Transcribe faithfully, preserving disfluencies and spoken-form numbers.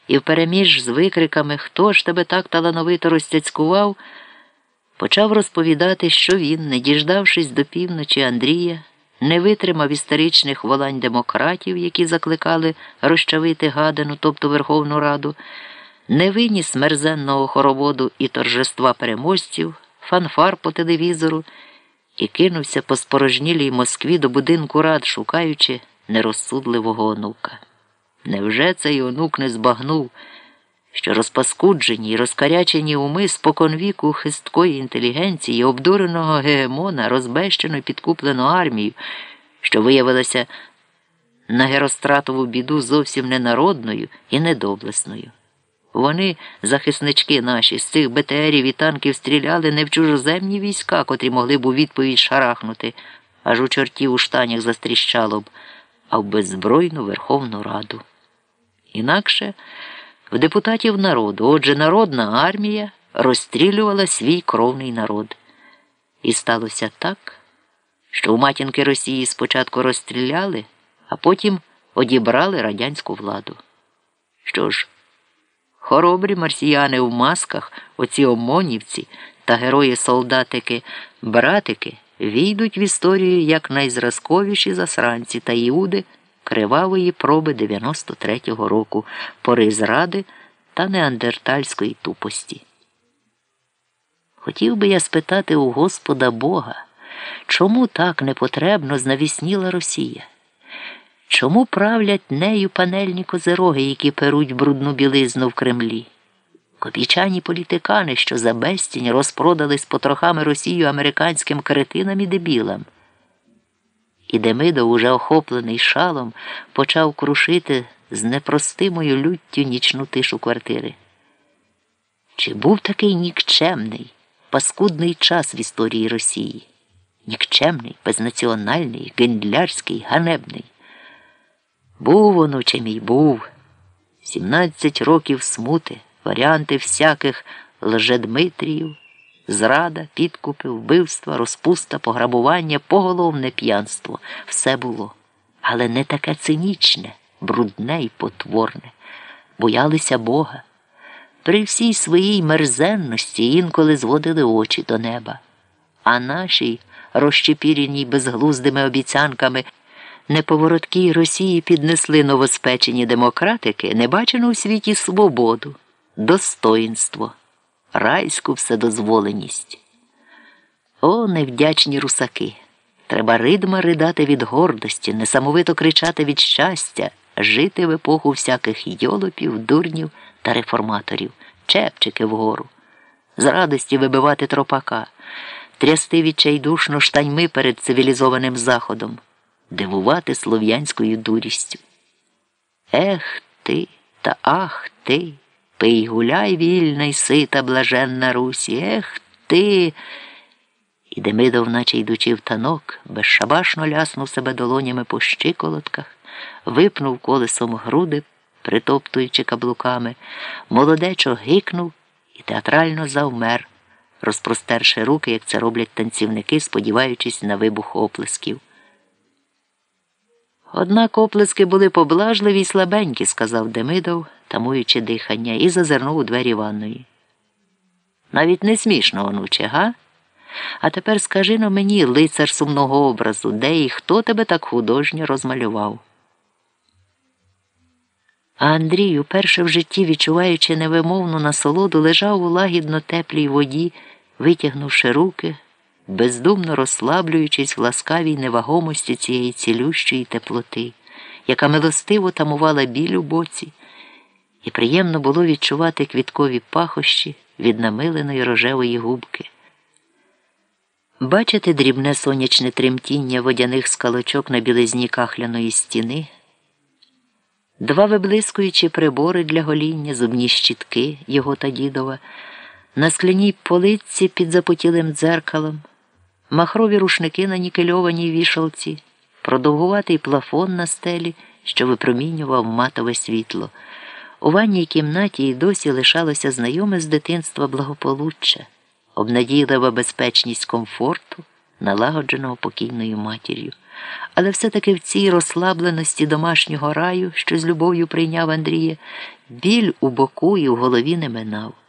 і впереміж з викриками «Хто ж тебе так талановито розцяцькував?» почав розповідати, що він, не діждавшись до півночі Андрія, не витримав історичних волань демократів, які закликали розчавити Гадину, тобто Верховну Раду, не виніс мерзенного хороводу і торжества переможців, фанфар по телевізору і кинувся по спорожнілій Москві до будинку рад, шукаючи нерозсудливого онука. Невже цей онук не збагнув, що розпаскуджені й розкарячені уми споконвіку хисткої інтелігенції, обдуреного гегемона, розбещено й підкуплену армію, що виявилася на Геростратову біду зовсім ненародною і недоблесною? Вони, захиснички наші, з цих БТРів і танків стріляли не в чужоземні війська, котрі могли б у відповідь шарахнути, аж у чортів у штанях застріщало б, а в беззбройну Верховну Раду. Інакше в депутатів народу, отже, народна армія розстрілювала свій кровний народ. І сталося так, що у матінки Росії спочатку розстріляли, а потім одібрали радянську владу. Що ж, хоробрі марсіяни в масках, оці омонівці та герої-солдатики-братики війдуть в історію як найзразковіші засранці та іуди кривавої проби дев'яносто третього року, пори зради та неандертальської тупості. Хотів би я спитати у Господа Бога, чому так непотребно знавісніла Росія? Чому правлять нею панельні козироги, які перуть брудну білизну в Кремлі? Копійчані політикани, що за безцінь розпродали з потрохами Росію американським кретинам і дебілам. І Демидов, уже охоплений шалом, почав крушити з непростимою люттю нічну тишу квартири. Чи був такий нікчемний, паскудний час в історії Росії? Нікчемний, безнаціональний, гендлярський, ганебний. Був, онуче мій, був. Сімнадцять років смути, варіанти всяких лжедмитріїв, зрада, підкупи, вбивства, розпуста, пограбування, поголовне п'янство. Все було. Але не таке цинічне, брудне і потворне. Боялися Бога. При всій своїй мерзенності інколи зводили очі до неба. А нашій, розчепіреній безглуздими обіцянками, неповороткій Росії піднесли новоспечені демократики, небачену у світі свободу, достоїнство, райську вседозволеність. О, невдячні русаки! Треба ридма ридати від гордості, несамовито кричати від щастя, жити в епоху всяких йолопів, дурнів та реформаторів, чепчики вгору, з радості вибивати тропака, трясти відчайдушно штаньми перед цивілізованим Заходом, дивувати слов'янською дурістю. Ех ти та ах ти, пий гуляй вільна й сита блаженна Русі, ех ти! І Демидов, наче йдучи в танок, безшабашно ляснув себе долонями по щиколотках, випнув колесом груди, притоптуючи каблуками, молодечо гикнув і театрально завмер, розпростерши руки, як це роблять танцівники, сподіваючись на вибух оплесків. Однак оплески були поблажливі й слабенькі, сказав Демидов, тамуючи дихання, і зазирнув у двері ванної. Навіть не смішно, онуче, га? А тепер скажи-но мені, лицар сумного образу, де і хто тебе так художньо розмалював? А Андрій, уперше в житті відчуваючи невимовну насолоду, лежав у лагідно теплій воді, витягнувши руки, бездумно розслаблюючись в ласкавій невагомості цієї цілющої теплоти, яка милостиво тамувала біль у боці, і приємно було відчувати квіткові пахощі від намиленої рожевої губки. Бачити дрібне сонячне тремтіння водяних скалочок на білизні кахляної стіни, два виблискуючі прибори для гоління, зубні щітки його та дідова, на скляній полиці під запотілим дзеркалом, махрові рушники на нікельованій вішалці, продовгуватий плафон на стелі, що випромінював матове світло. У ванній кімнаті й досі лишалося знайоме з дитинства благополуччя, обнадійлива безпечність комфорту, налагодженого покійною матір'ю. Але все-таки в цій розслабленості домашнього раю, що з любов'ю прийняв Андрія, Біль у боку і в голові не минав.